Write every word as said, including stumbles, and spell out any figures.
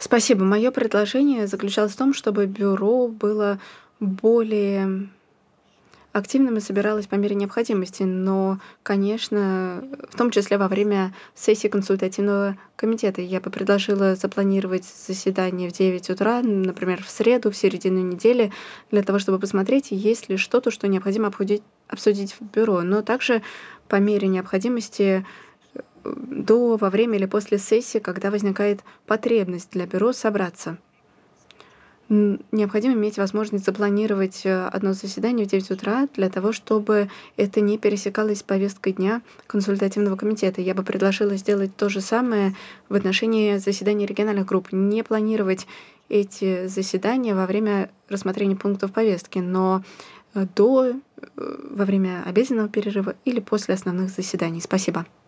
Спасибо. Мое предложение заключалось в том, чтобы бюро было более активным и собиралось по мере необходимости, но, конечно, в том числе во время сессии консультативного комитета. Я бы предложила запланировать заседание в девять утра, например, в среду, в середину недели, для того, чтобы посмотреть, есть ли что-то, что необходимо обхудить- обсудить в бюро. Но также по мере необходимости э, до, во время или после сессии, когда возникает потребность для бюро собраться. М, Необходимо иметь возможность запланировать э, одно заседание в девять утра для того, чтобы это не пересекалось с повесткой дня консультативного комитета. Я бы предложила сделать то же самое в отношении заседаний региональных групп. Не планировать эти заседания во время рассмотрения пунктов повестки, но э, до, э, во время обеденного перерыва или после основных заседаний. Спасибо.